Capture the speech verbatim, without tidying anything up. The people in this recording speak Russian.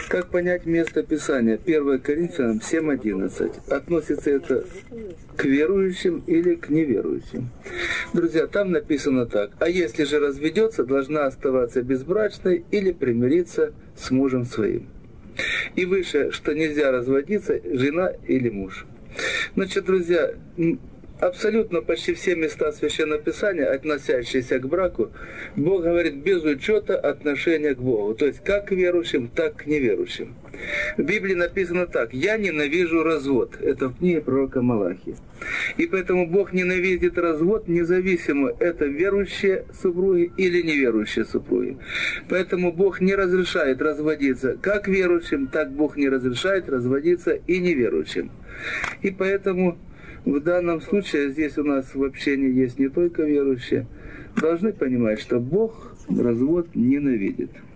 Как понять место Писания? первое Коринфянам семь одиннадцать. Относится это к верующим или к неверующим? Друзья, там написано так. А если же разведется, должна оставаться безбрачной или примириться с мужем своим. И выше, что нельзя разводиться, жена или муж. Значит, друзья, абсолютно почти все места Священного Писания, относящиеся к браку, Бог говорит без учета отношения к Богу. То есть как к верующим, так к неверующим. В Библии написано так: «Я ненавижу развод». Это в книге пророка Малахии. И поэтому Бог ненавидит развод, независимо, это верующие супруги или неверующие супруги. Поэтому Бог не разрешает разводиться как верующим, так Бог не разрешает разводиться и неверующим. И поэтому в данном случае здесь у нас в общении есть не только верующие, должны понимать, что Бог развод ненавидит.